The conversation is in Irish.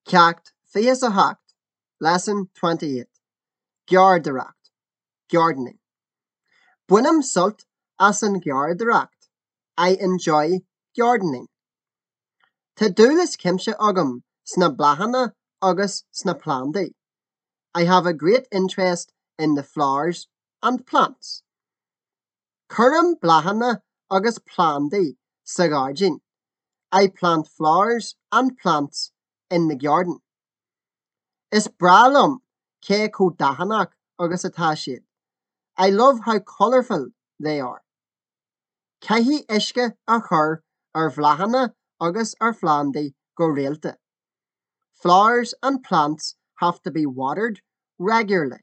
Ceacht Fios a Hacht, Lesson 28. Geardaracht, gardening. Buinem sult as an geardaracht. I enjoy gardening. Tá dúlas cimse agam sna blahanna agus sna plandaí. I have a great interest in the flowers and plants. Cuireann blahanna agus plandaí sa garden. I plant flowers and plants in the garden. Is bralum cé có dahanach agus atá siad. I love how colourful they are. Caithfí uisce a chur ar bhlahanna agus ar phlandaí go réalta. Flowers and plants have to be watered regularly.